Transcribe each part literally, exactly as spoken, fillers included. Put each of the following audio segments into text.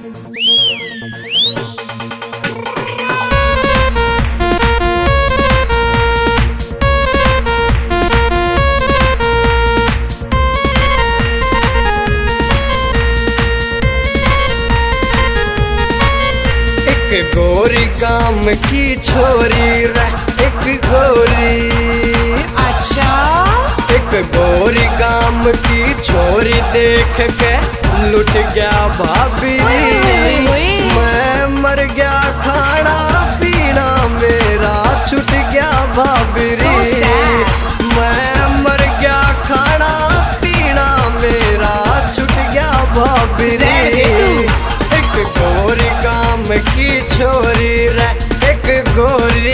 एक गोरी गाम की छोरी रे, एक गोरी। अच्छा। एक गोरी गाम की छोरी देख के लुट गया भाभी रे। मैं मर गया खाना पीना मेरा छूट गया भाभी रे। मैं मर गया खाना पीना मेरा छूट गया भाभी रे। एक गोरी गाम की छोरी रे, एक गोरी।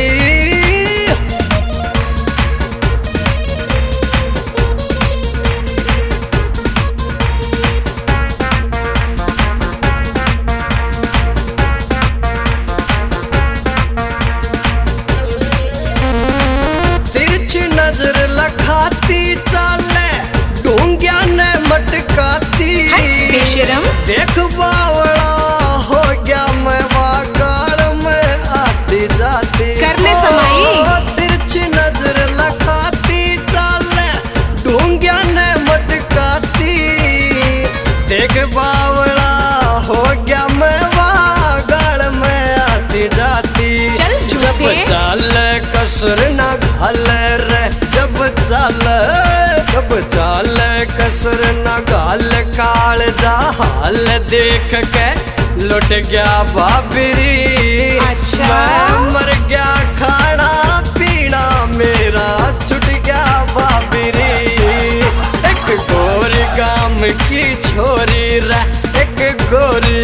तिरछी नजर लखाती चाले, ढूंगिया ने मटकाती। बेशरम। देख बावड़ा हो गया मैं वागाड़ में आती जाती। कर ले समाई। तिरछी नजर लखाती चाले, ढूंगिया ने मटकाती। देख बावड़ा हो गया मैं वागाड़ में आती जाती। चल जब चाल कसर न घाल रे, जब चाल जब चाल कसर न घाल काल जा हाल देख के लुट गया भाभी रे। अच्छा। मैं मर गया खाना पीना मेरा छूट गया भाभी रे। एक गोरी गाम की छोरी रे, एक गोरी।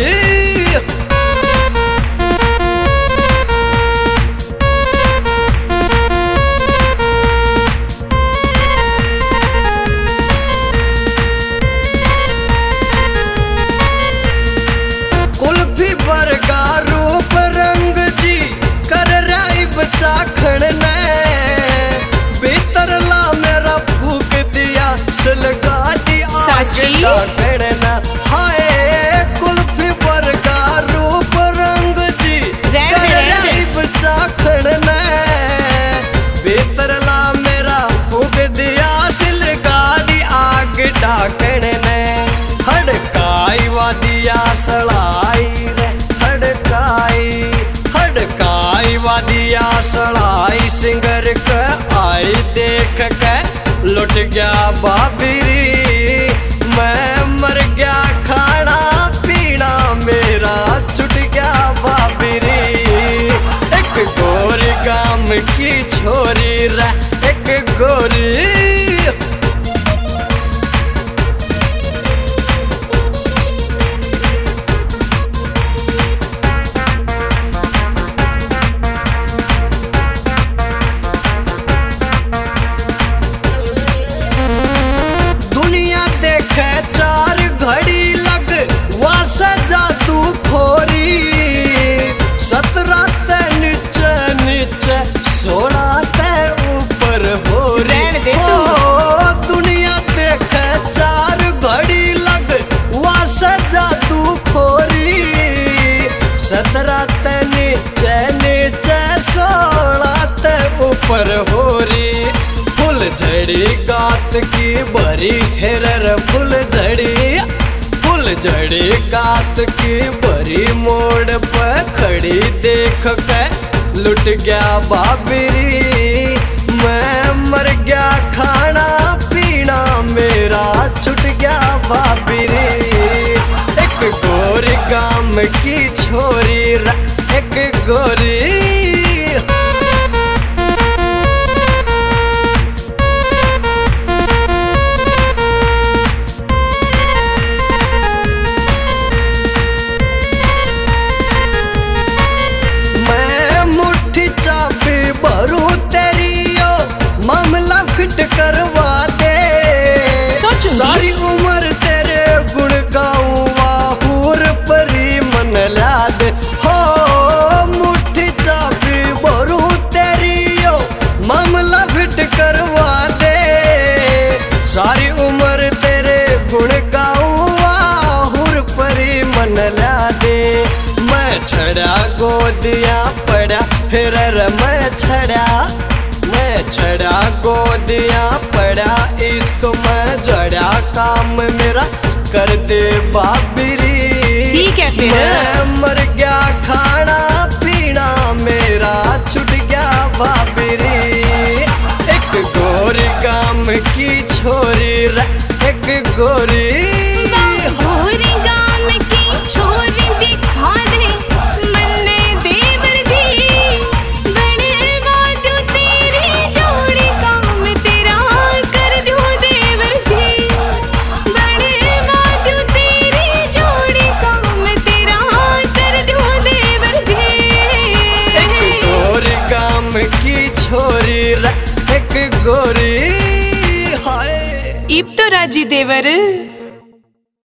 बरगा रूप रंग जी कर राई बचाखण ने, भीतर ला मेरा फूक दिया सलगा दी आग डाकण ने। हाय कुल्फी बरगा रूप रंग जी कर राई बचाखण ने, भीतर ला मेरा फूक दिया सलगा दी आग डाकण ने। हड़काई वादिया सलाई रे, हड़काई हड़काई वादिया सलाई सिंगर के आई देख के लुट गया भाभी रे। मैं मर गया खाना पीना मेरा छूट गया भाभी रे। एक गोरी गाम की छोरी रे, एक गोरी। चार घड़ी लग वासा जादू खोरी, सत्रह ते नीचे नीचे सोलह ते ऊपर होरी। ओ दुनिया देखे चार घड़ी लग वासा जादू खोरी, सत्रह ते नीचे नीचे सोलह ते ऊपर होरी। फुल झड़ी गात की भरी हेरर, फुल झड़ी फुल झड़ी गात की भरी मोड़ पर खड़ी देख के लुट गया भाभी रे। मैं मर गया खाना पीना मेरा छूट गया भाभी रे। एक गोरी गाम की छोरी रे, एक गोरी। भरू तेरी ओ मामला फिट करवा दे, सारी उम्र तेरे गुण गाऊं वाहूर परी मन ला दे। हो मुट्ठी चाबी दे। मैं छड़ा गोदिया पड़ा फिर मैं छड़ा मैं छड़ा गोदिया पड़ा इसको मैं जड़ा काम मेरा कर दे बाबरी। ठीक है फिर मैं मर गया खाना पीना मेरा छुट गया बाबरी। एक गोरी गाम की छोरी रे एक गोरी गोरी गाम की छोरी दिखा दे मन्ने देवर जी। बड़े वादू तेरी जोड़ी काम तेरा कर दूं देवर जी। बड़े वादू तेरी जोड़ी काम तेरा कर दूं देवर जी। एक गोरी गाम की छोरी रे एक गोरी हाय। इब तो राजी देवर।